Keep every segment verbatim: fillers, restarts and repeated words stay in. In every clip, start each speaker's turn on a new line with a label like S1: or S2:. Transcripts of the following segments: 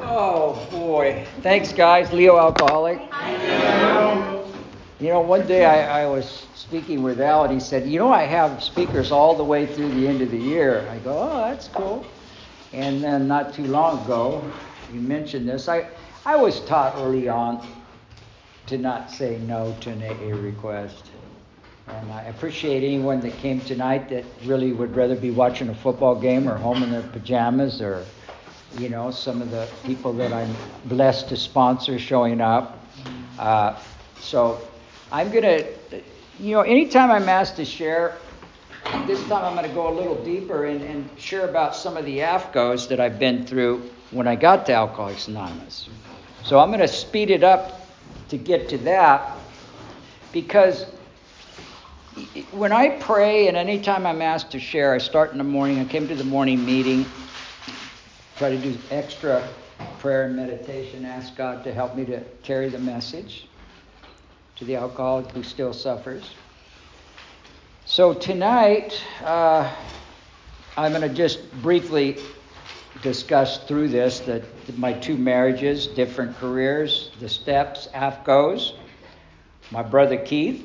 S1: Oh boy. Thanks guys. Leo Alcoholic. You know, one day I, I was speaking with Al and he said, you know, I have speakers all the way through the end of the year. I go, oh, that's cool. And then not too long ago, you mentioned this. I, I was taught early on to not say no to an A A request. And I appreciate anyone that came tonight that really would rather be watching a football game or home in their pajamas, or, you know, some of the people that I'm blessed to sponsor showing up. Uh, so I'm going to, you know, anytime I'm asked to share, this time I'm going to go a little deeper and, and share about some of the A F C Os that I've been through when I got to Alcoholics Anonymous. So I'm going to speed it up to get to that, because when I pray and anytime I'm asked to share, I start in the morning. I came to the morning meeting, try to do extra prayer and meditation, ask God to help me to carry the message to the alcoholic who still suffers. So tonight, uh, I'm going to just briefly discuss through this that my two marriages, different careers, the steps, A F C Os, my brother Keith,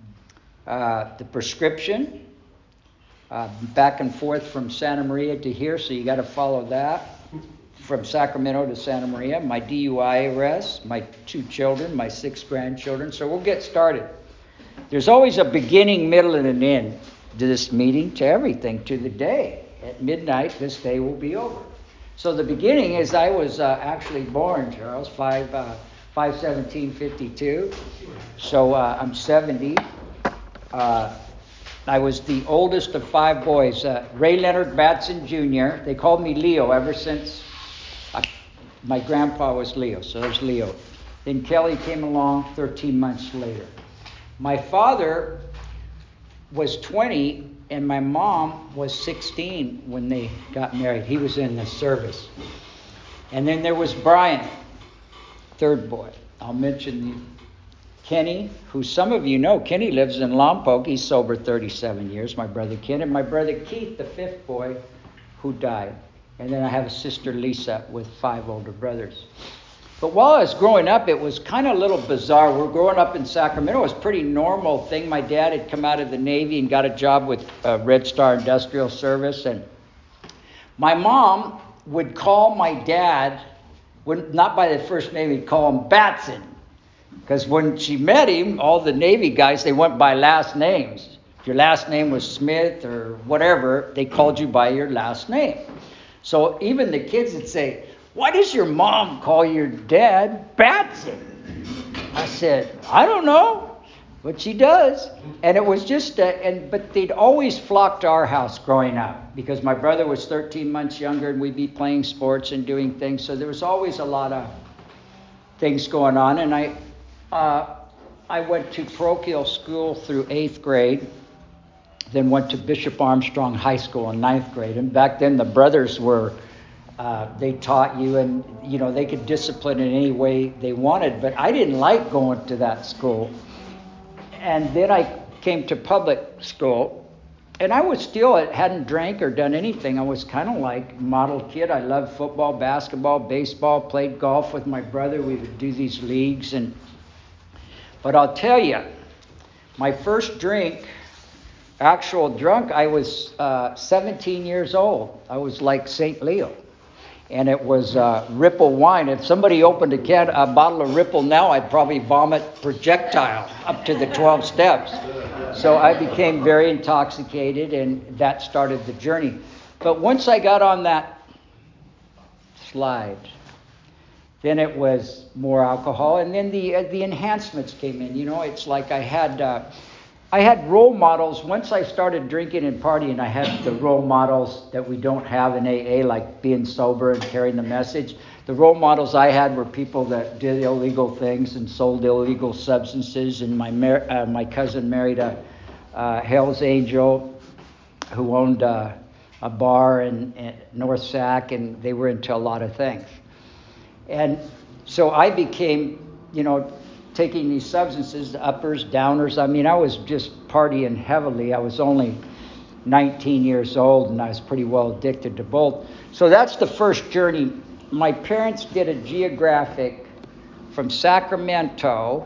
S1: uh, the prescription, uh, back and forth from Santa Maria to here, so you got to follow that. From Sacramento to Santa Maria, my D U I arrest, my two children, my six grandchildren. So we'll get started. There's always a beginning, middle, and an end to this meeting, to everything, to the day. At midnight, this day will be over. So the beginning is I was uh, actually born, Charles, five uh, five seventeen fifty-two. So uh, I'm seventy. Uh, I was the oldest of five boys. Uh, Ray Leonard Batson Junior They called me Leo ever since I, my grandpa was Leo. So there's Leo. Then Kelly came along thirteen months later. My father was twenty and my mom was sixteen when they got married. He was in the service. And then there was Brian, third boy. I'll mention the Kenny, who some of you know. Kenny lives in Lompoc. He's sober thirty-seven years, my brother Ken. And my brother Keith, the fifth boy, who died. And then I have a sister, Lisa, with five older brothers. But while I was growing up, it was kind of a little bizarre. We're growing up in Sacramento. It was a pretty normal thing. My dad had come out of the Navy and got a job with uh, Red Star Industrial Service. And my mom would call my dad, when, not by the first name, he'd call him Batson. Because when she met him, all the Navy guys, they went by last names. If your last name was Smith or whatever, they called you by your last name. So even the kids would say, why does your mom call your dad Batson? I said, I don't know, but she does. And it was just, uh, and but they'd always flock to our house growing up, because my brother was thirteen months younger and we'd be playing sports and doing things. So there was always a lot of things going on. And I, uh, I went to parochial school through eighth grade, then went to Bishop Armstrong High School in ninth grade. And back then the brothers were, Uh, they taught you, and you know they could discipline in any way they wanted, but I didn't like going to that school. And then I came to public school, and I was still, hadn't drank or done anything. I was kind of like model kid. I loved football, basketball, baseball, played golf with my brother. We would do these leagues, and but I'll tell you, my first drink, actual drunk, I was uh, seventeen years old. I was like Saint Leo. And it was uh, Ripple wine. If somebody opened a, can, a bottle of Ripple now, I'd probably vomit projectile up to the twelve steps. So I became very intoxicated, and that started the journey. But once I got on that slide, then it was more alcohol. And then the uh, the enhancements came in. You know, it's like I had... Uh, I had role models. Once I started drinking and partying, I had the role models that we don't have in A A, like being sober and carrying the message. The role models I had were people that did illegal things and sold illegal substances. And my mar- uh, my cousin married a uh, Hell's Angel who owned uh, a bar in, in North Sac, and they were into a lot of things. And so I became, you know, taking these substances, uppers, downers. I mean, I was just partying heavily. I was only nineteen years old, and I was pretty well addicted to both. So that's the first journey my parents did a geographic from Sacramento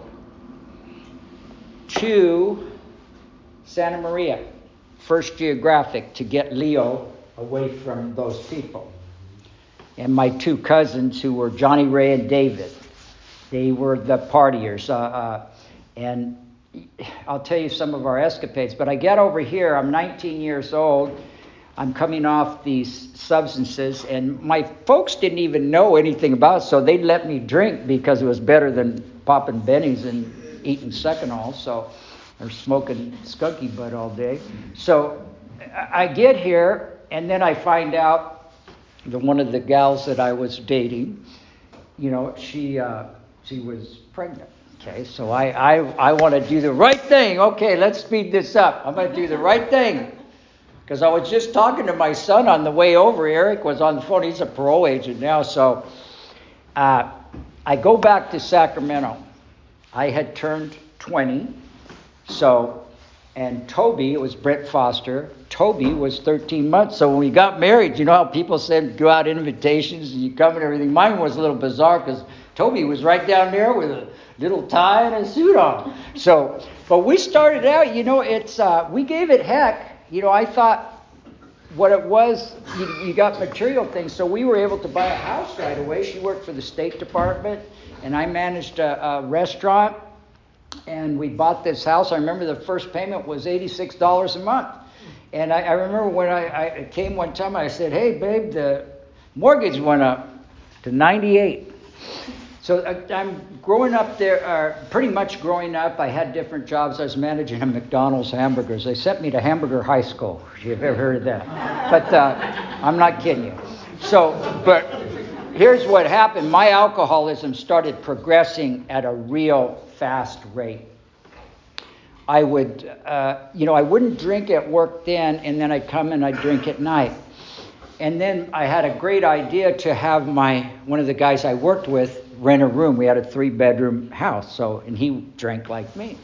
S1: to Santa Maria. First geographic to get Leo away from those people. And my two cousins, who were Johnny Ray and David, they were the partiers. Uh, uh, and I'll tell you some of our escapades. But I get over here, I'm nineteen years old. I'm coming off these substances, and my folks didn't even know anything about it, so they let me drink because it was better than popping bennies and eating Seconal, so, or smoking skunky butt all day. So I get here, and then I find out that one of the gals that I was dating, you know, she uh, she was pregnant. Okay, so I I, I want to do the right thing. Okay, let's speed this up. I'm going to do the right thing. Because I was just talking to my son on the way over. Eric was on the phone. He's a parole agent now. So uh, I go back to Sacramento. I had turned twenty. So, and Toby, it was Brett Foster. Toby was thirteen months. So when we got married, you know how people send go out invitations and you come and everything. Mine was a little bizarre because Toby was right down there with a little tie and a suit on. So, but we started out, you know, it's uh, we gave it heck. You know, I thought what it was, you, you got material things, so we were able to buy a house right away. She worked for the State Department, and I managed a, a restaurant, and we bought this house. I remember the first payment was eighty-six dollars a month. And I, I remember when I, I came one time, I said, hey, babe, the mortgage went up to ninety-eight. So I'm growing up there, uh, pretty much growing up. I had different jobs. I was managing a McDonald's hamburgers. They sent me to Hamburger High School, if you've ever heard of that. But uh, I'm not kidding you. So, but here's what happened. My alcoholism started progressing at a real fast rate. I would, uh, you know, I wouldn't drink at work then, and then I'd come and I'd drink at night. And then I had a great idea to have my one of the guys I worked with rent a room. We had a three-bedroom house, so and he drank like me.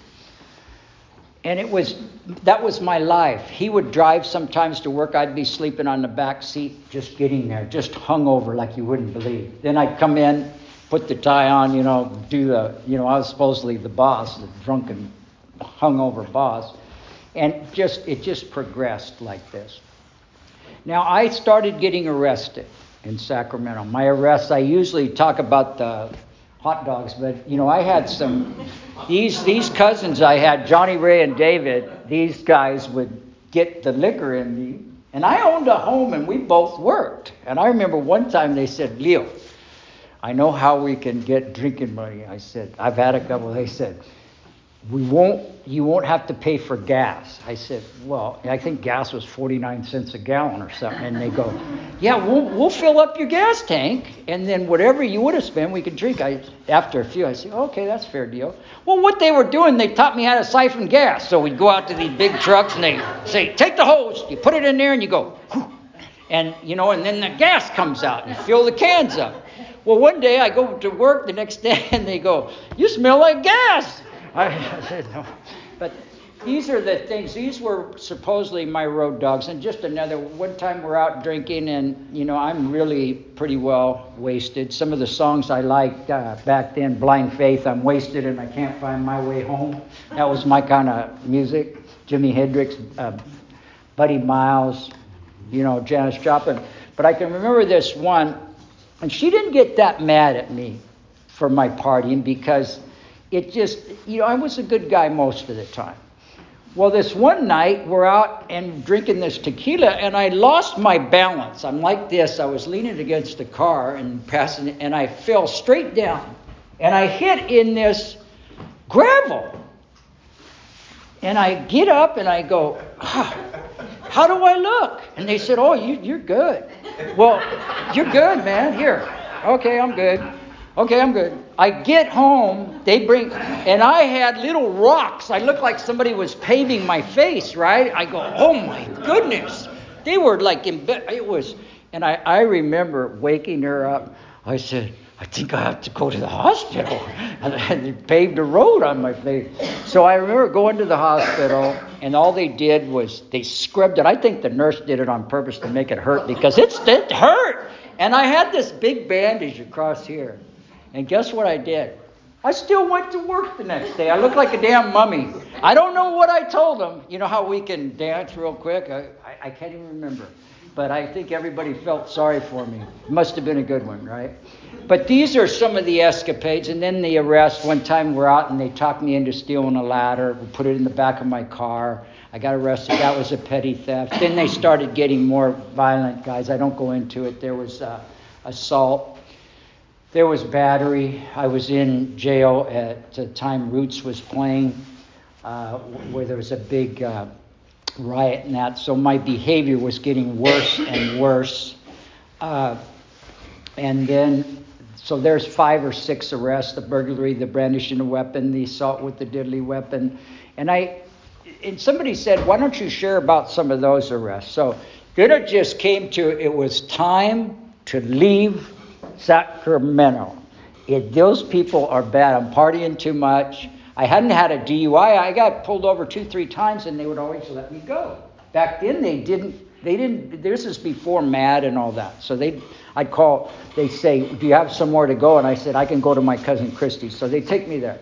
S1: And it was that was my life. He would drive sometimes to work. I'd be sleeping on the back seat, just getting there, just hungover like you wouldn't believe. Then I'd come in, put the tie on, you know, do the, you know, I was supposedly the boss, the drunken, hungover boss, and just it just progressed like this. Now, I started getting arrested in Sacramento. My arrests, I usually talk about the hot dogs, but, you know, I had some, these these cousins I had, Johnny Ray and David, these guys would get the liquor in me, and I owned a home, and we both worked. And I remember one time they said, Leo, I know how we can get drinking money. I said, I've had a couple. They said, we won't, you won't have to pay for gas. I said, well, I think gas was forty-nine cents a gallon or something. And they go, yeah, we'll, we'll fill up your gas tank. And then whatever you would have spent, we could drink. I, after a few, I said, okay, that's a fair deal. Well, what they were doing, they taught me how to siphon gas. So we'd go out to these big trucks and they say, take the hose, you put it in there and you go, whew. And, you know, and then the gas comes out and you fill the cans up. Well, one day I go to work the next day and they go, you smell like gas. I said, no. But these are the things. These were supposedly my road dogs. And just another, one time we're out drinking and, you know, I'm really pretty well wasted. Some of the songs I liked uh, back then, Blind Faith, I'm wasted and I can't find my way home. That was my kind of music. Jimi Hendrix, uh, Buddy Miles, you know, Janis Joplin. But I can remember this one, and she didn't get that mad at me for my partying because it just, you know, I was a good guy most of the time. Well, this one night, we're out and drinking this tequila, and I lost my balance. I'm like this. I was leaning against the car and passing it, and I fell straight down. And I hit in this gravel. And I get up, and I go, ah, how do I look? And they said, oh, you, you're good. Well, you're good, man. Here. Okay, I'm good. Okay, I'm good. I get home, they bring, and I had little rocks. I looked like somebody was paving my face, right? I go, oh my goodness. They were like, in bed. It was, and I, I remember waking her up. I said, I think I have to go to the hospital. And they paved a road on my face. So I remember going to the hospital, and all they did was they scrubbed it. I think the nurse did it on purpose to make it hurt because it's, it hurt. And I had this big bandage across here. And guess what I did? I still went to work the next day. I looked like a damn mummy. I don't know what I told them. You know how we can dance real quick? I, I, I can't even remember. But I think everybody felt sorry for me. It must have been a good one, right? But these are some of the escapades. And then the arrest. One time we're out and they talked me into stealing a ladder. We put it in the back of my car. I got arrested. That was a petty theft. Then they started getting more violent, guys. I don't go into it. There was uh, assault. There was battery. I was in jail at the time Roots was playing, uh, where there was a big uh, riot and that. So my behavior was getting worse and worse. Uh, and then, so there's five or six arrests: the burglary, the brandishing a weapon, the assault with the deadly weapon. And I, and somebody said, why don't you share about some of those arrests? So then it just came to, it was time to leave Sacramento. It, those people are bad. I'm partying too much. I hadn't had a D U I. I got pulled over two, three times, and they would always let me go. Back then, they didn't. They didn't. This is before M A D and all that. So they, I'd call. They say, "Do you have somewhere to go?" And I said, "I can go to my cousin Christie's." So they take me there.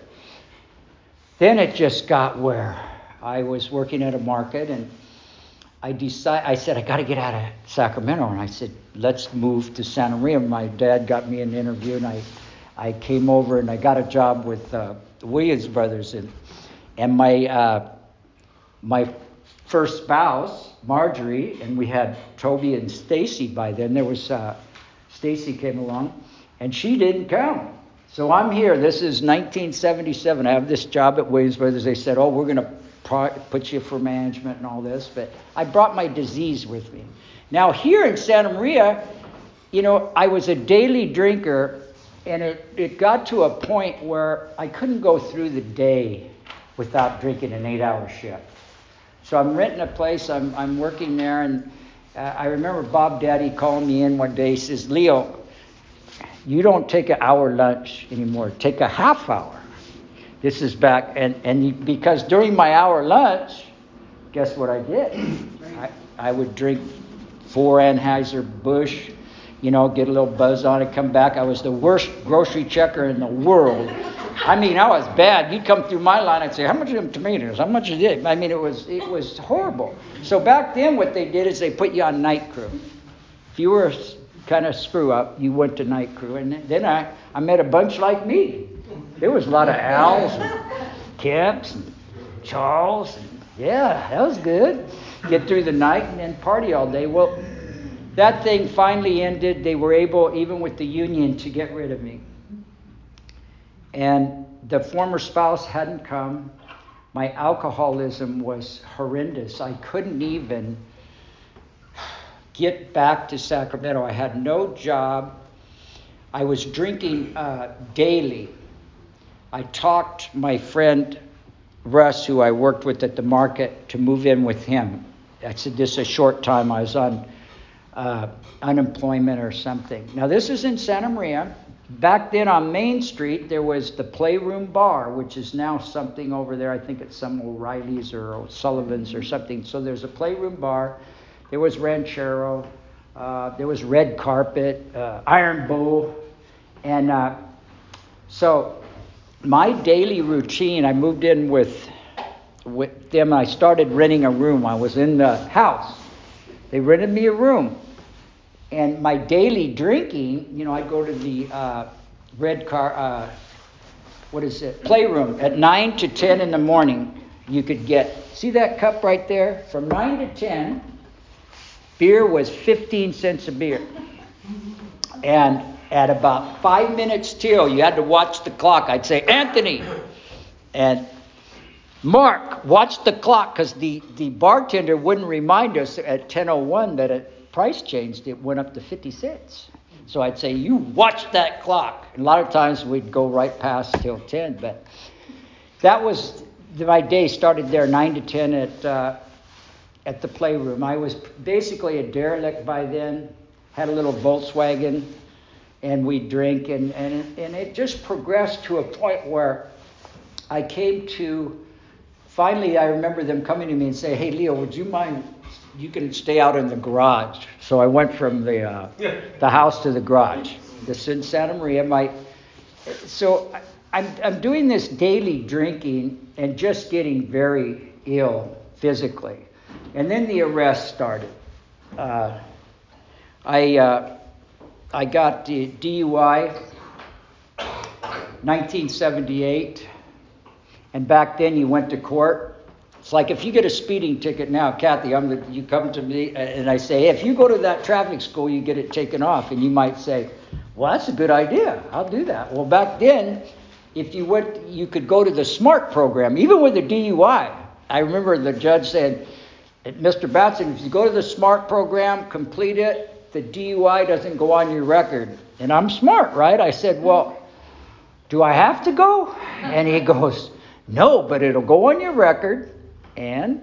S1: Then it just got where I was working at a market, and I decide, I said, I got to get out of Sacramento. And I said, let's move to Santa Maria. My dad got me an interview, and I, I came over, and I got a job with uh, the Williams Brothers. And, and my uh, my first spouse, Marjorie, and we had Toby and Stacy by then. There was, uh, Stacy came along, and she didn't come. So I'm here. This is nineteen seventy-seven. I have this job at Williams Brothers. They said, oh, we're going to put you for management and all this, but I brought my disease with me. Now here in Santa Maria, you know, I was a daily drinker, and it, it got to a point where I couldn't go through the day without drinking an eight-hour shift. So I'm renting a place, I'm I'm working there, and uh, I remember Bob Daddy calling me in one day. He says, Leo, you don't take an hour lunch anymore, take a half hour. This is back, and, and because during my hour lunch, guess what I did? I, I would drink four Anheuser-Busch, you know, get a little buzz on it, come back. I was the worst grocery checker in the world. I mean, I was bad. You'd come through my line, I'd say, how much are them tomatoes? How much is it? I mean, it was it was horrible. So back then what they did is they put you on night crew. If you were kind of screw up, you went to night crew. And then I, I met a bunch like me. There was a lot of Al's and Kemps and Charles. And yeah, that was good. Get through the night and then party all day. Well, that thing finally ended. They were able, even with the union, to get rid of me. And the former spouse hadn't come. My alcoholism was horrendous. I couldn't even get back to Sacramento. I had no job. I was drinking uh, daily. I talked my friend Russ, who I worked with at the market, to move in with him. I said, this is a short time. I was on uh, unemployment or something. Now, this is in Santa Maria. Back then on Main Street, there was the Playroom Bar, which is now something over there. I think it's some O'Reilly's or O'Sullivan's or something. So there's a Playroom Bar. There was Ranchero. Uh, there was Red Carpet, uh, Iron Bowl. And uh, so my daily routine, I moved in with with them. I started renting a room. I was in the house. They rented me a room. And my daily drinking, you know, I'd go to the uh, red car, uh, what is it, playroom. At nine to ten in the morning, you could get, see that cup right there? From nine to ten, beer was fifteen cents a beer. And at about five minutes till, you had to watch the clock. I'd say, Anthony and Mark, watch the clock, because the, the bartender wouldn't remind us at ten oh one that a price changed. It went up to fifty cents. So I'd say, you watch that clock. And a lot of times we'd go right past till ten. But that was, my day started there, nine to ten at uh, at the playroom. I was basically a derelict by then, had a little Volkswagen, and we'd drink. And, and, and it just progressed to a point where I came to, finally I remember them coming to me and say, hey, Leo, would you mind you can stay out in the garage. So I went from the uh, the house to the garage. This in Santa Maria. My so I, I'm I'm doing this daily drinking and just getting very ill physically, and then the arrest started. Uh, I uh, I got the D U I, nineteen seventy-eight, and back then you went to court. It's like if you get a speeding ticket now, Kathy, I'm the, you come to me and I say, hey, if you go to that traffic school, you get it taken off. And you might say, well, that's a good idea. I'll do that. Well, back then, if you went, you could go to the SMART program, even with a D U I. I remember the judge said, Mister Batson, if you go to the SMART program, complete it, the D U I doesn't go on your record. And I'm smart, right? I said, well, do I have to go? And he goes, no, but it'll go on your record. And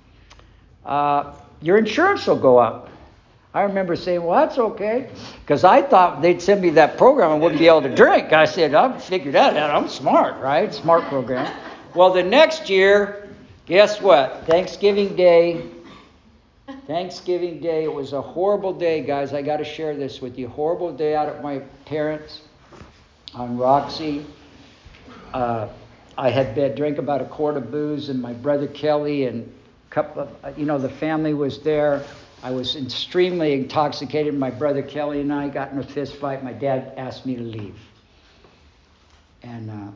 S1: uh, your insurance will go up. I remember saying, well, that's okay. Because I thought they'd send me that program and wouldn't be able to drink. I said, I've figured that out. I'm smart, right? Smart program. Well, the next year, guess what? Thanksgiving Day. Thanksgiving Day. It was a horrible day, guys. I got to share this with you. Horrible day out at my parents' on Roxy. Uh, I had been, drank about a quart of booze, and my brother Kelly and a couple of, you know, the family was there. I was extremely intoxicated. My brother Kelly and I got in a fist fight. My dad asked me to leave. And uh,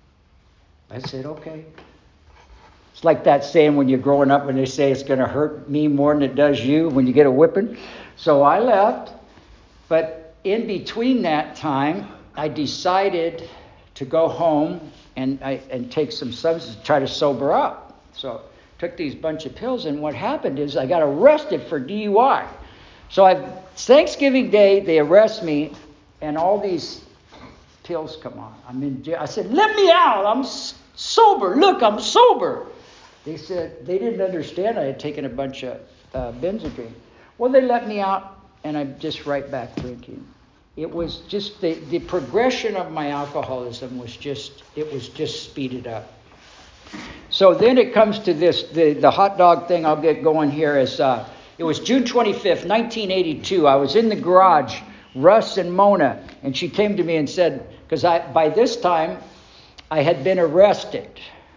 S1: I said, okay. It's like that saying when you're growing up when they say it's going to hurt me more than it does you when you get a whipping. So I left. But in between that time, I decided to go home and I, and take some substances to try to sober up. So took these bunch of pills, and what happened is I got arrested for D U I. So I Thanksgiving Day, they arrest me, and all these pills come on. I'm in jail. I said, let me out. I'm s- sober. Look, I'm sober. They said they didn't understand I had taken a bunch of uh, Benzedrine. Well, they let me out, and I'm just right back drinking. It was just the, the progression of my alcoholism was just, it was just speeded up. So then it comes to this, the, the hot dog thing I'll get going here is, uh, it was June twenty-fifth, nineteen eighty-two. I was in the garage, Russ and Mona, and she came to me and said, because I by this time I had been arrested.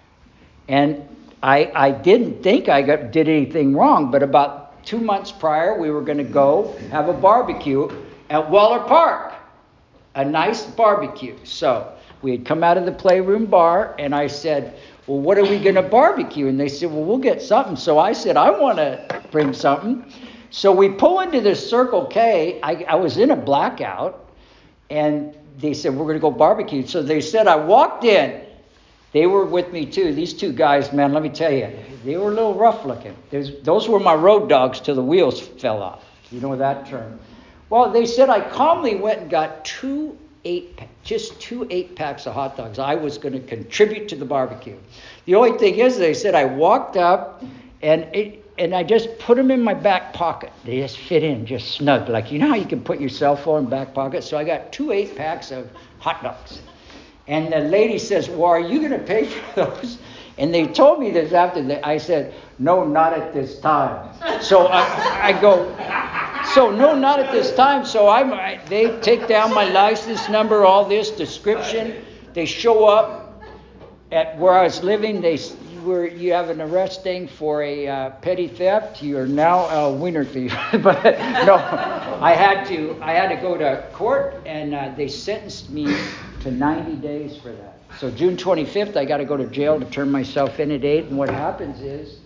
S1: And I, I didn't think I got, did anything wrong, but about two months prior, we were going to go have a barbecue at Waller Park, a nice barbecue. So we had come out of the Playroom Bar, and I said, well, what are we going to barbecue? And they said, well, we'll get something. So I said, I want to bring something. So we pull into this Circle K. I, I was in a blackout, and they said, we're going to go barbecue. So they said, I walked in. They were with me, too. These two guys, man, let me tell you, they were a little rough looking. There's, those were my road dogs till the wheels fell off. You know that term. Well, they said I calmly went and got two eight, just two eight packs of hot dogs. I was going to contribute to the barbecue. The only thing is, they said I walked up and it, and I just put them in my back pocket. They just fit in, just snug. Like, you know how you can put your cell phone in back pocket? So I got two eight packs of hot dogs. And the lady says, well, are you going to pay for those? And they told me this after that. I said, no, not at this time. So I, I go, so no, not at this time. So I'm, I, they take down my license number, all this description. They show up at where I was living. They were, you have an arresting for a uh, petty theft. You are now a wiener thief. But no, I had to, I had to go to court, and uh, they sentenced me to ninety days for that. So June twenty-fifth, I got to go to jail to turn myself in at eight. And what happens is,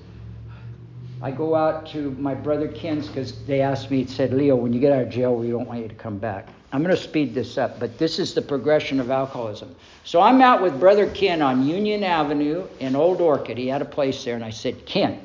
S1: I go out to my brother Ken's because they asked me, it said, Leo, when you get out of jail, we don't want you to come back. I'm going to speed this up, but this is the progression of alcoholism. So I'm out with brother Ken on Union Avenue in Old Orchid. He had a place there, and I said, Ken,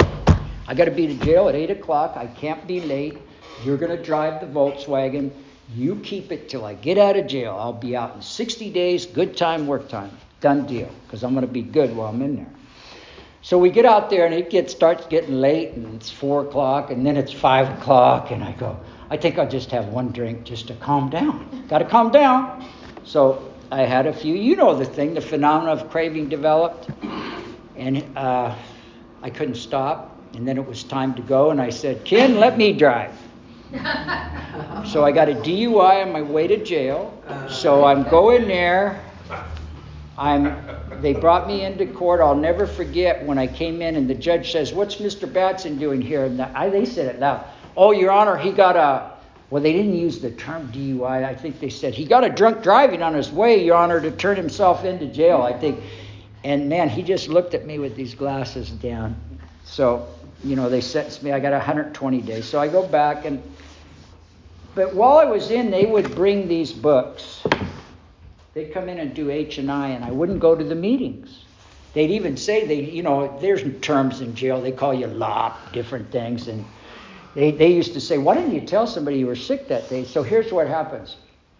S1: I got to be to jail at eight o'clock. I can't be late. You're going to drive the Volkswagen. You keep it till I get out of jail. I'll be out in sixty days, good time, work time. Done deal, because I'm going to be good while I'm in there. So we get out there, and it gets starts getting late, and it's four o'clock, and then it's five o'clock, and I go, I think I'll just have one drink just to calm down. Got to calm down. So I had a few. You know the thing, the phenomenon of craving developed, and uh, I couldn't stop. And then it was time to go, and I said, Ken, let me drive. So I got a D U I on my way to jail. So I'm going there. I'm. They brought me into court. I'll never forget when I came in and the judge says, what's Mister Batson doing here? And I, they said it loud. Oh, Your Honor, he got a, well, they didn't use the term D U I. I think they said he got a drunk driving on his way, Your Honor, to turn himself into jail, I think. And man, he just looked at me with these glasses down. So, you know, they sentenced me. I got one hundred twenty days. So I go back and, but while I was in, they would bring these books. They'd come in and do H and I, and I wouldn't go to the meetings. They'd even say, they, you know, there's terms in jail. They call you lop, different things. And they, they used to say, why didn't you tell somebody you were sick that day? So here's what happens.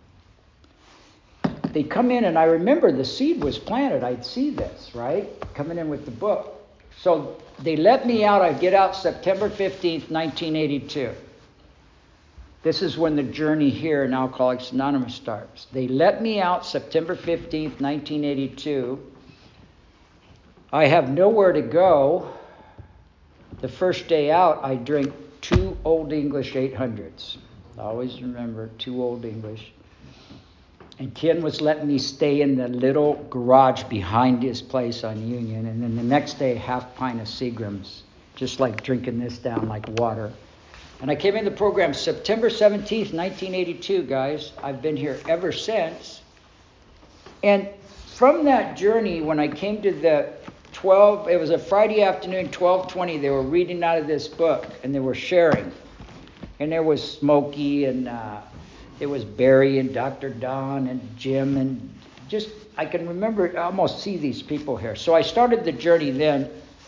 S1: They come in, and I remember the seed was planted. I'd see this, right? Coming in with the book. So they let me out. I get out September fifteenth, nineteen eighty-two. This is when the journey here in Alcoholics Anonymous starts. They let me out September fifteenth, nineteen eighty-two. I have nowhere to go. The first day out, I drink two Old English eight hundreds. I always remember two Old English. And Ken was letting me stay in the little garage behind his place on Union. And then the next day, half pint of Seagrams, just like drinking this down like water. And I came in the program September seventeenth, nineteen eighty-two, guys. I've been here ever since. And from that journey, when I came to the twelve, it was a Friday afternoon, twelve twenty, they were reading out of this book, and they were sharing. And there was Smokey, and uh, there was Barry, and Doctor Don, and Jim, and just, I can remember, I almost see these people here. So I started the journey then,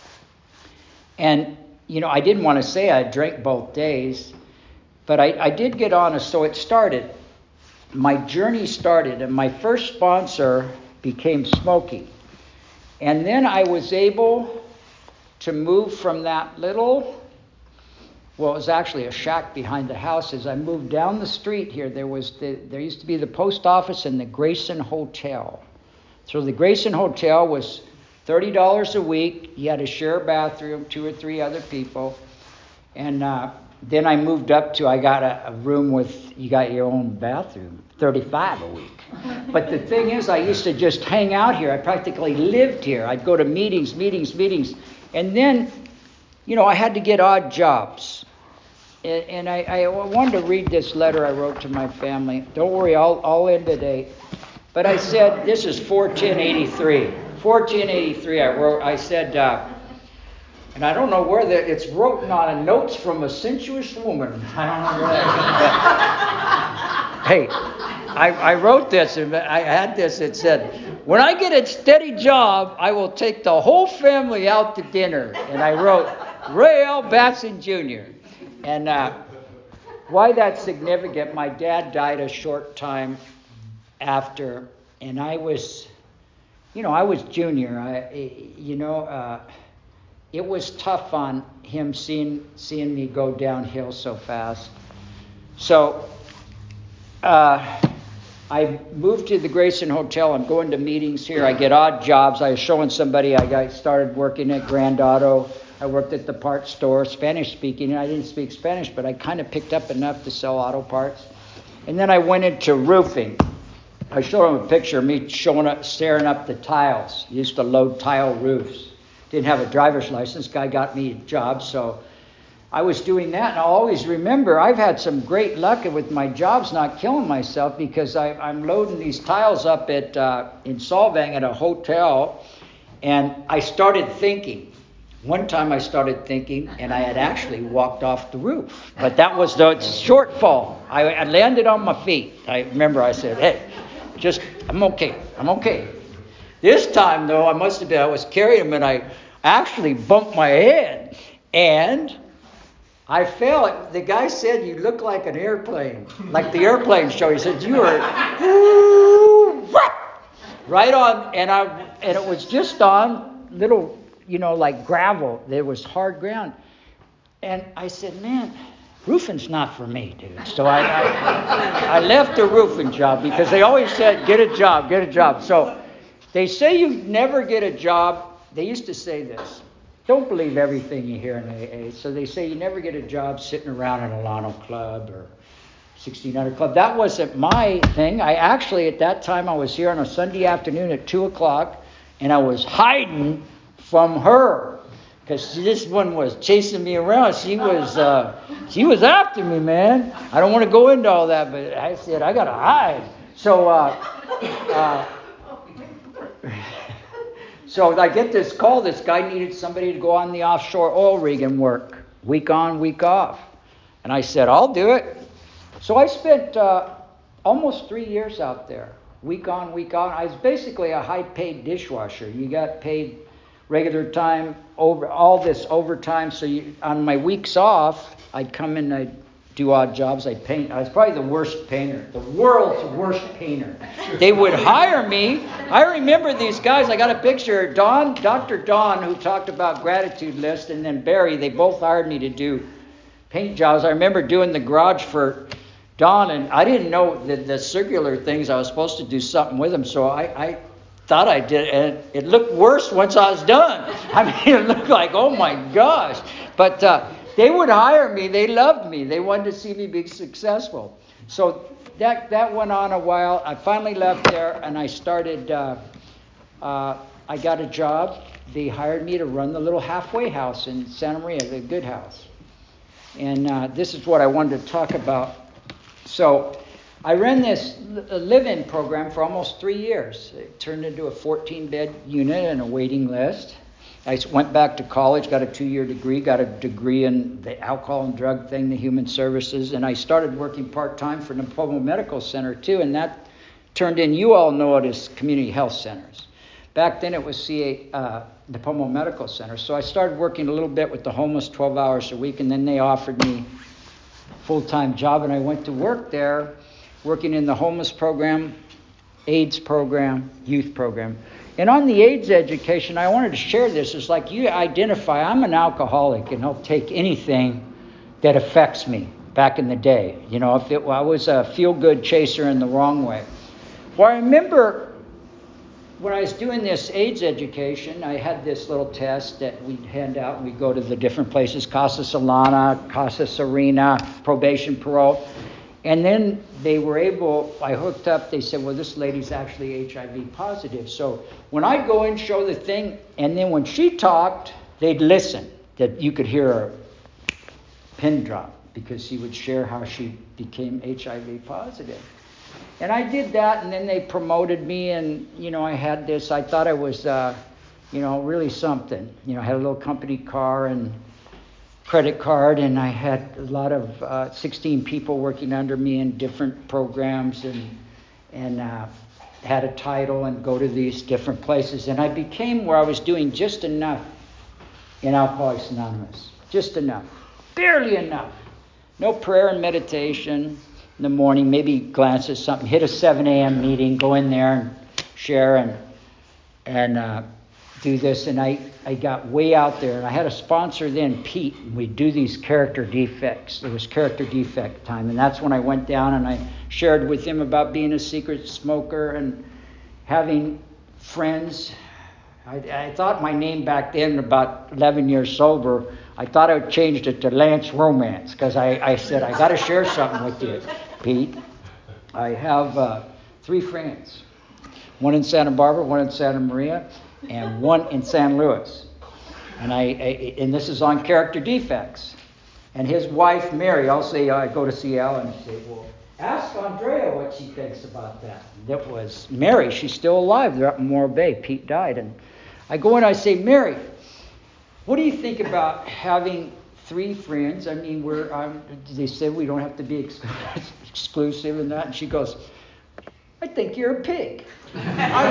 S1: and you know, I didn't want to say I drank both days, but I, I did get honest. So it started. My journey started, and my first sponsor became Smokey. And then I was able to move from that little, well, it was actually a shack behind the house. As I moved down the street here, there was the, there used to be the post office and the Grayson Hotel. So the Grayson Hotel was thirty dollars a week. You had to share a bathroom, two or three other people. And uh, then I moved up to, I got a, a room with, you got your own bathroom, thirty-five a week. But the thing is, I used to just hang out here. I practically lived here. I'd go to meetings, meetings, meetings. And then, you know, I had to get odd jobs. And, and I, I wanted to read this letter I wrote to my family. Don't worry, I'll, I'll end today. But I said, this is four ten eighty-three. four ten eighty-three, I wrote, I said, uh, and I don't know where the, it's written on a notes from a sensuous woman. I don't know where that is. Hey, I, I wrote this, and I had this, it said, when I get a steady job, I will take the whole family out to dinner. And I wrote, Ray L. Batson Junior And uh, why that's significant, my dad died a short time after, and I was, you know, I was junior. I, you know, uh, it was tough on him seeing seeing me go downhill so fast. So uh, I moved to the Grayson Hotel. I'm going to meetings here. I get odd jobs. I was showing somebody. I got started working at Grand Auto. I worked at the parts store, Spanish speaking. And I didn't speak Spanish, but I kind of picked up enough to sell auto parts. And then I went into roofing. I showed him a picture of me showing up, staring up the tiles. I used to load tile roofs. Didn't have a driver's license. Guy got me a job, so I was doing that. And I'll always remember, I've had some great luck with my jobs not killing myself, because I, I'm loading these tiles up at uh, in Solvang at a hotel, and I started thinking. One time I started thinking, and I had actually walked off the roof. But that was the shortfall. I, I landed on my feet. I remember I said, hey, just, I'm okay. I'm okay. This time, though, I must have been, I was carrying him, and I actually bumped my head. And I fell. The guy said, you look like an airplane, like the airplane show. He said, you were right on. And I, and it was just on little, you know, like gravel. There was hard ground. And I said, man, roofing's not for me, dude. So I, I, I left the roofing job, because they always said, get a job, get a job. So they say you never get a job. They used to say this. don't believe everything you hear in A A. So they say you never get a job sitting around in a Lano Club or sixteen hundred Club. That wasn't my thing. I actually, at that time, I was here on a Sunday afternoon at two o'clock, and I was hiding from her because this one was chasing me around. She was uh, she was after me, man. I don't want to go into all that, but I said, I got to hide. So, uh, uh, so I get this call. This guy needed somebody to go on the offshore oil rig and work week on, week off. And I said, I'll do it. So I spent uh, almost three years out there, week on, week on. I was basically a high-paid dishwasher. You got paid regular time, over all this overtime. So you, on my weeks off, I'd come in, I'd do odd jobs. I'd paint. I was probably the worst painter, the world's worst painter. They would hire me. I remember these guys. I got a picture. Don, Doctor Don, who talked about gratitude list, and then Barry. They both hired me to do paint jobs. I remember doing the garage for Don, and I didn't know the, the circular things. I was supposed to do something with them, so I, I thought I did, and it looked worse once I was done. I mean, it looked like, oh my gosh. But uh, they would hire me. They loved me. They wanted to see me be successful. So that that went on a while. I finally left there, and I started, uh, uh, I got a job. They hired me to run the little halfway house in Santa Maria, the good house. And uh, this is what I wanted to talk about. So I ran this live-in program for almost three years. It turned into a fourteen-bed unit and a waiting list. I went back to college, got a two-year degree, got a degree in the alcohol and drug thing, the human services, and I started working part-time for Napomo Medical Center too, and that turned in, you all know it as community health centers. Back then it was C A, uh, Napomo Medical Center, so I started working a little bit with the homeless twelve hours a week, and then they offered me a full-time job, and I went to work there, working in the homeless program, AIDS program, youth program. And on the AIDS education, I wanted to share this. It's like you identify, I'm an alcoholic, and I'll take anything that affects me back in the day. You know, if it, I was a feel-good chaser in the wrong way. Well, I remember when I was doing this AIDS education, I had this little test that we'd hand out, and we'd go to the different places, Casa Solana, Casa Serena, probation, parole. And then they were able, I hooked up, they said, well, this lady's actually H I V positive. So when I'd go in, show the thing, and then when she talked, they'd listen, that you could hear a pin drop, because she would share how she became H I V positive. And I did that, and then they promoted me, and, you know, I had this, I thought I was, uh, you know, really something. You know, I had a little company car and credit card, and I had a lot of uh, sixteen people working under me in different programs, and and uh, had a title and go to these different places. And I became where I was doing just enough in Alcoholics Anonymous. Just enough. Barely enough. No prayer and meditation in the morning, maybe glance at something, hit a seven a.m. meeting, go in there and share and and uh, do this. And I, I got way out there. And I had a sponsor then, Pete, and we'd do these character defects. It was character defect time. And that's when I went down and I shared with him about being a secret smoker and having friends. I, I thought my name back then, about eleven years sober, I thought I changed it to Lance Romance, because I, I said, I got to share something with you, Pete. I have uh, three friends, one in Santa Barbara, one in Santa Maria, and one in San Luis. And I, I and this is on character defects. And his wife, Mary, I'll say, I go to see Alan and say, well, ask Andrea what she thinks about that. And that was Mary. She's still alive. They're up in Morro Bay. Pete died. And I go in, I say, Mary, what do you think about having three friends? I mean, we're, um, they said we don't have to be ex- exclusive and that. And she goes, I think you're a pig. I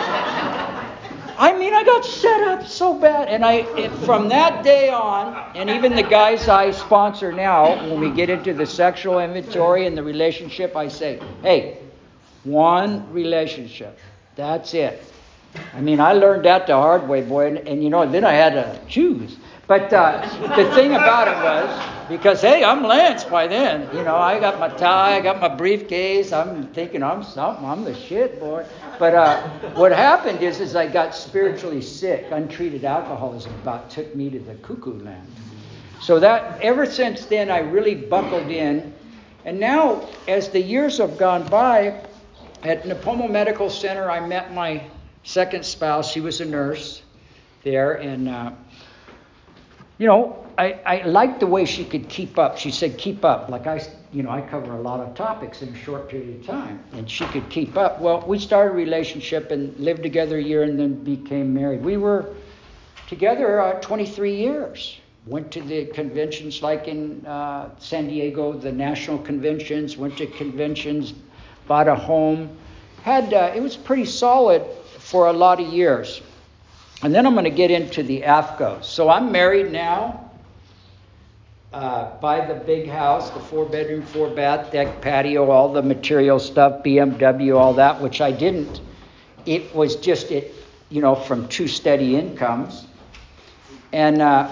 S1: said, I mean, I got set up so bad. And I, it, from that day on, and even the guys I sponsor now, when we get into the sexual inventory and the relationship, I say, hey, one relationship. That's it. I mean, I learned that the hard way, boy. And, and you know, then I had to choose. But uh, the thing about it was, because, hey, I'm Lance by then. You know, I got my tie, I got my briefcase. I'm thinking I'm something. I'm the shit, boy. But uh, what happened is, is I got spiritually sick. Untreated alcoholism about took me to the cuckoo land. So that, ever since then, I really buckled in. And now, as the years have gone by, at Napomo Medical Center, I met my second spouse. She was a nurse there, and uh, you know, I, I liked the way she could keep up. She said, keep up. Like I, you know, I cover a lot of topics in a short period of time, and she could keep up. Well, we started a relationship and lived together a year and then became married. We were together uh, twenty-three years. Went to the conventions like in uh, San Diego, the national conventions, went to conventions, bought a home. Had uh, it was pretty solid for a lot of years. And then I'm going to get into the A F C O. So I'm married now. Uh, buy the big house, the four bedroom, four bath, deck, patio, all the material stuff, B M W, all that, which I didn't. It was just it, you know, from two steady incomes. And uh,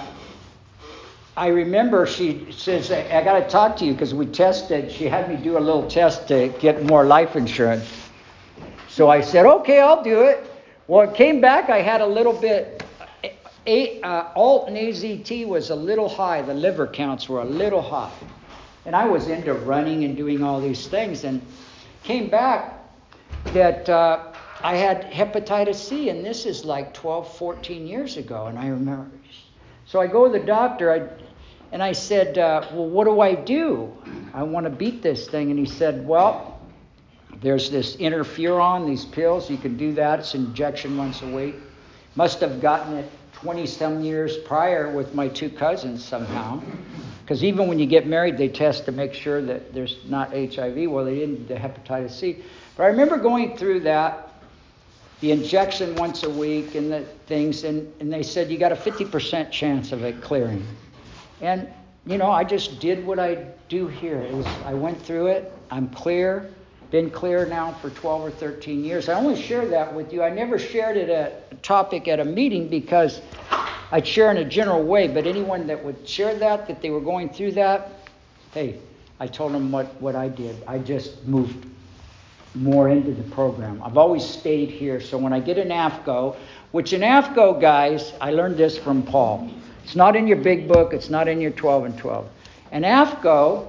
S1: I remember she says, I, I got to talk to you because we tested. She had me do a little test to get more life insurance. So I said, okay, I'll do it. Well, it came back, I had a little bit, a, uh, alt and A Z T was a little high. The liver counts were a little high. And I was into running and doing all these things. And came back that uh, I had hepatitis C. And this is like twelve, fourteen years ago. And I remember. So I go to the doctor I, and I said, uh, well, what do I do? I want to beat this thing. And he said, well, there's this interferon, these pills. You can do that. It's an injection once a week. Must have gotten it twenty-some years prior with my two cousins somehow. Because even when you get married, they test to make sure that there's not H I V. Well, they didn't, the hepatitis C. But I remember going through that, the injection once a week and the things, and, and they said you got a fifty percent chance of it clearing. And, you know, I just did what I do here. It was, I went through it. I'm clear. Been clear now for twelve or thirteen years. I only share that with you. I never shared it at a topic at a meeting because I'd share in a general way. But anyone that would share that, that they were going through that, hey, I told them what, what I did. I just moved more into the program. I've always stayed here. So when I get an A F C O, which an A F C O, guys, I learned this from Paul. It's not in your big book. It's not in your twelve and twelve. An A F C O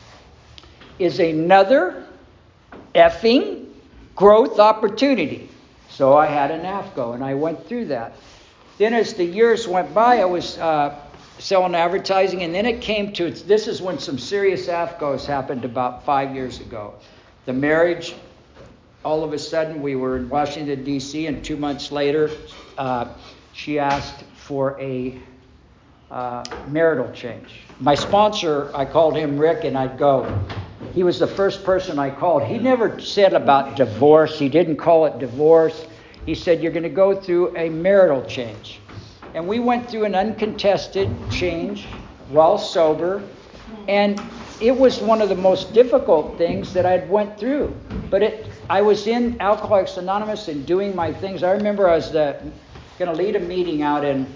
S1: is another effing growth opportunity. So I had an A F C O, and I went through that. Then as the years went by, I was uh, selling advertising, and then it came to, this is when some serious A F C Os happened about five years ago. The marriage, all of a sudden, we were in Washington, D C, and two months later, uh, she asked for a uh, marital change. My sponsor, I called him Rick, and I'd go, he was the first person I called. He never said about divorce. He didn't call it divorce. He said, you're going to go through a marital change. And we went through an uncontested change while sober. And it was one of the most difficult things that I'd went through. But it, I was in Alcoholics Anonymous and doing my things. I remember I was going to lead a meeting out in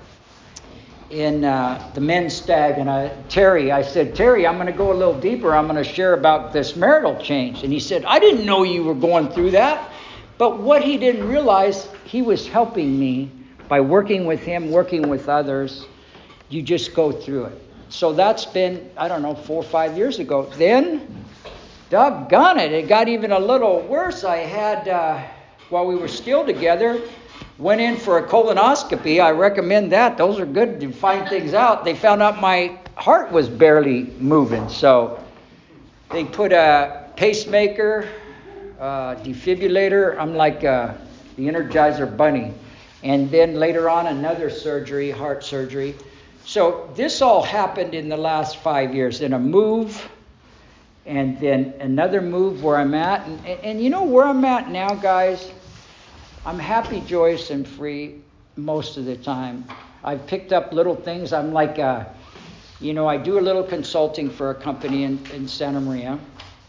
S1: in uh, the men's stag, and I, Terry, I said, Terry, I'm going to go a little deeper. I'm going to share about this marital change. And he said, I didn't know you were going through that. But what he didn't realize, he was helping me by working with him, working with others. You just go through it. So that's been, I don't know, four or five years ago. Then, doggone it, it got even a little worse. I had, uh, while we were still together, went in for a colonoscopy. I recommend that. Those are good to find things out. They found out my heart was barely moving. So they put a pacemaker, uh, defibrillator. I'm like uh, the Energizer Bunny. And then later on, another surgery, heart surgery. So this all happened in the last five years. Then a move, and then another move where I'm at. And, and, and you know where I'm at now, guys? I'm happy, joyous, and free most of the time. I've picked up little things. I'm like, uh, you know, I do a little consulting for a company in, in Santa Maria.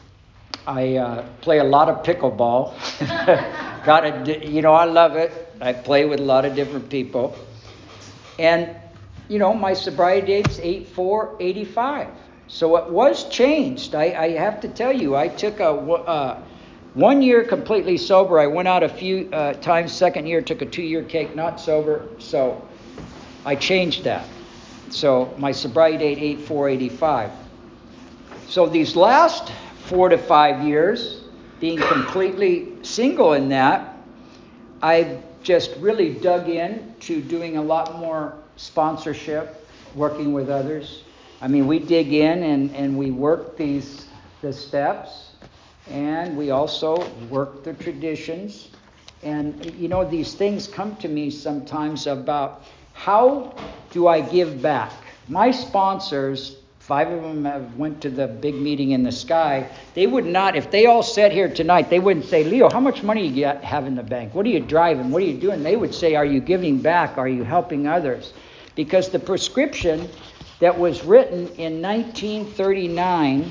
S1: I uh, play a lot of pickleball. Got a, you know, I love it. I play with a lot of different people. And you know, my sobriety date's eight four eighty-five. So it was changed. I, I have to tell you, I took a uh, one year completely sober. I went out a few uh, times. Second year, took a two-year cake, not sober. So I changed that. So my sobriety date, eight four eighty-five. So these last four to five years, being completely single in that, I've just really dug in to doing a lot more sponsorship, working with others. I mean, we dig in and, and we work these the steps, and we also work the traditions. And, you know, these things come to me sometimes about how do I give back? My sponsors, five of them have went to the big meeting in the sky. They would not, if they all sat here tonight, they wouldn't say, Leo, how much money you got, have in the bank? What are you driving? What are you doing? They would say, are you giving back? Are you helping others? Because the prescription that was written in nineteen thirty-nine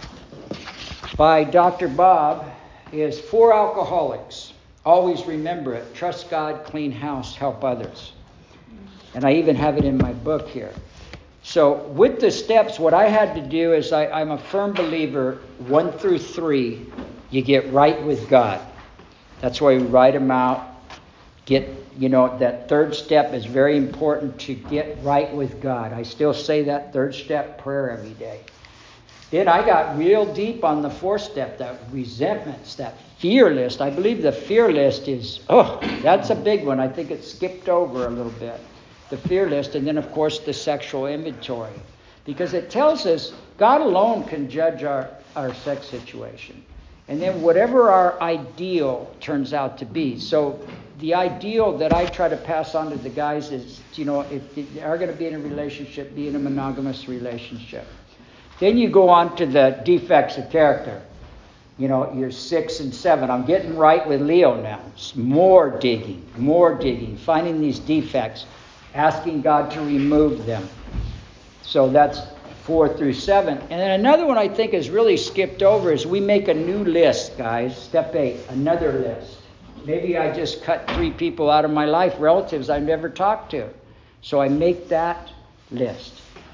S1: by Doctor Bob is for alcoholics. Always remember it. Trust God, clean house, help others. And I even have it in my book here. So with the steps, what I had to do is I, I'm a firm believer, one through three, you get right with God. That's why we write them out. Get, you know, that third step is very important, to get right with God. I still say that third step prayer every day. Then I got real deep on the fourth step, that resentments, that fear list. I believe the fear list is, oh, that's a big one. I think it's skipped over a little bit. The fear list, and then, of course, the sexual inventory. Because it tells us God alone can judge our, our sex situation. And then whatever our ideal turns out to be. So the ideal that I try to pass on to the guys is, you know, if you are going to be in a relationship, be in a monogamous relationship. Then you go on to the defects of character. You know, you're six and seven. I'm getting right with Leo now. It's more digging, more digging, finding these defects, asking God to remove them. So that's four through seven. And then another one I think is really skipped over is we make a new list, guys. Step eight, another list. Maybe I just cut three people out of my life, relatives I've never talked to. So I make that list.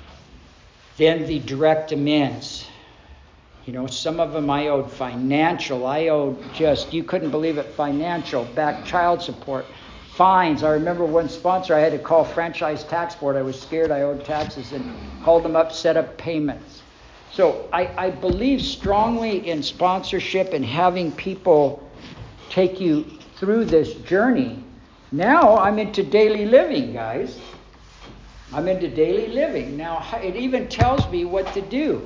S1: Then the direct amends. You know, some of them I owed financial. I owed just, you couldn't believe it, financial, back child support, fines. I remember one sponsor, I had to call Franchise Tax Board. I was scared I owed taxes and called them up, set up payments. So I, I believe strongly in sponsorship and having people take you through this journey. Now I'm into daily living, guys. I'm into daily living. Now it even tells me what to do.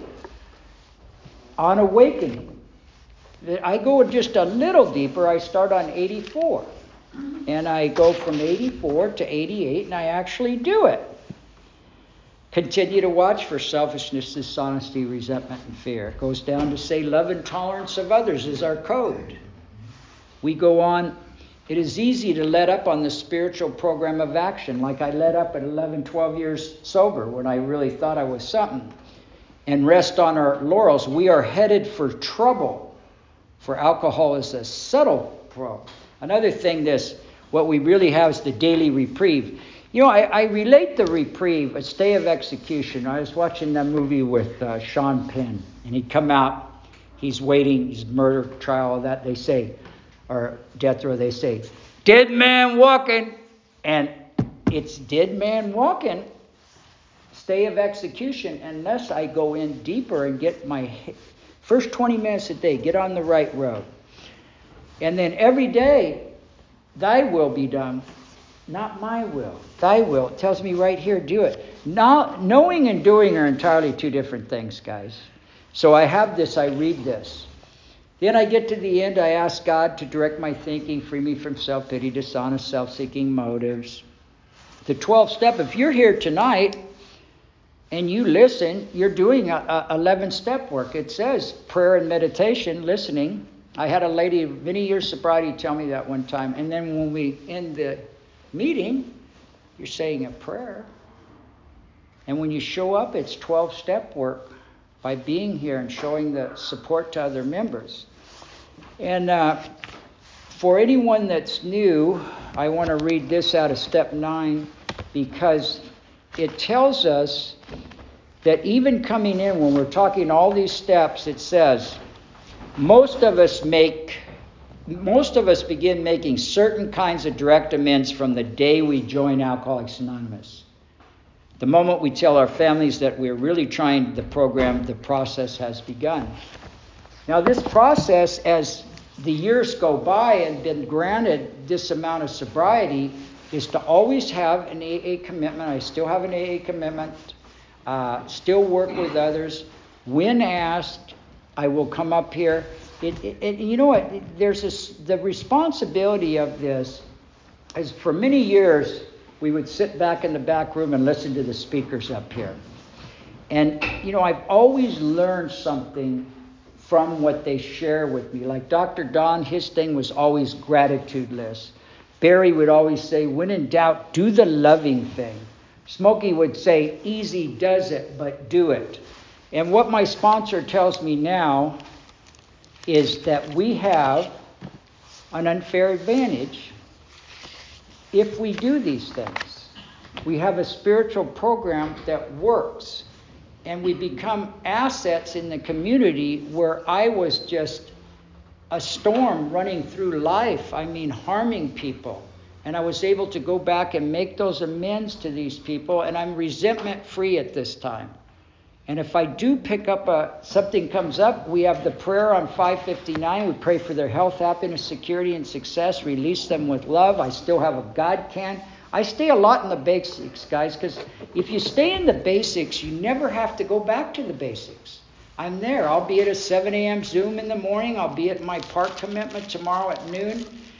S1: On awakening, I go just a little deeper. I start on eighty-four. And I go from eighty-four to eighty-eight, and I actually do it. Continue to watch for selfishness, dishonesty, resentment, and fear. It goes down to say love and tolerance of others is our code. We go on. It is easy to let up on the spiritual program of action, like I let up at eleven, twelve years sober when I really thought I was something, and rest on our laurels. We are headed for trouble, for alcohol is a subtle problem. Another thing, this, what we really have is the daily reprieve. You know, I, I relate the reprieve, a stay of execution. I was watching that movie with uh, Sean Penn, and he'd come out, he's waiting, his murder trial, all that, they say, or death row, they say, dead man walking, and it's dead man walking, stay of execution, unless I go in deeper and get my first twenty minutes a day, get on the right road. And then every day, thy will be done, not my will. Thy will. It tells me right here, do it. Now, knowing and doing are entirely two different things, guys. So I have this, I read this. Then I get to the end, I ask God to direct my thinking, free me from self-pity, dishonest, self-seeking motives. The twelfth step, if you're here tonight and you listen, you're doing a, a eleven-step work. It says prayer and meditation, listening. I had a lady, many years sobriety, tell me that one time. And then when we end the meeting, you're saying a prayer. And when you show up, it's twelve-step work by being here and showing the support to other members. And uh, for anyone that's new, I want to read this out of step nine, because it tells us that even coming in, when we're talking all these steps, it says, most of us make, most of us begin making certain kinds of direct amends from the day we join Alcoholics Anonymous. The moment we tell our families that we're really trying the program, the process has begun. Now this process, as the years go by and been granted this amount of sobriety, is to always have an A A commitment. I still have an A A commitment. Uh, still work with others. When asked, I will come up here. It, it, it, you know what? There's this, the responsibility of this is for many years we would sit back in the back room and listen to the speakers up here. And, you know, I've always learned something from what they share with me. Like Doctor Don, his thing was always gratitude list. Barry would always say, when in doubt, do the loving thing. Smokey would say, easy does it, but do it. And what my sponsor tells me now is that we have an unfair advantage if we do these things. We have a spiritual program that works, and we become assets in the community where I was just a storm running through life. I mean, harming people. And I was able to go back and make those amends to these people, and I'm resentment-free at this time. And if I do pick up a, something comes up, we have the prayer on five fifty-nine. We pray for their health, happiness, security, and success. Release them with love. I still have a God can. I stay a lot in the basics, guys, because if you stay in the basics, you never have to go back to the basics. I'm there. I'll be at a seven a.m. Zoom in the morning. I'll be at my park commitment tomorrow at noon.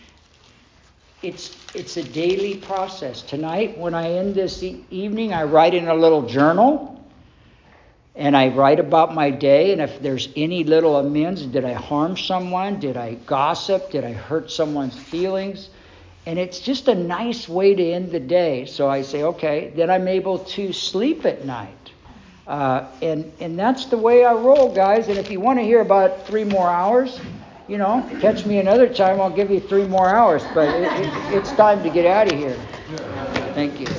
S1: It's it's a daily process. Tonight, when I end this e- evening, I write in a little journal. And I write about my day, and if there's any little amends, did I harm someone? Did I gossip? Did I hurt someone's feelings? And it's just a nice way to end the day. So I say, okay, then I'm able to sleep at night. Uh, and, and that's the way I roll, guys. And if you want to hear about three more hours, you know, catch me another time. I'll give you three more hours. But it, it, it's time to get out of here. Thank you.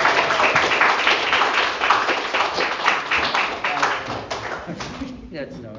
S1: That's no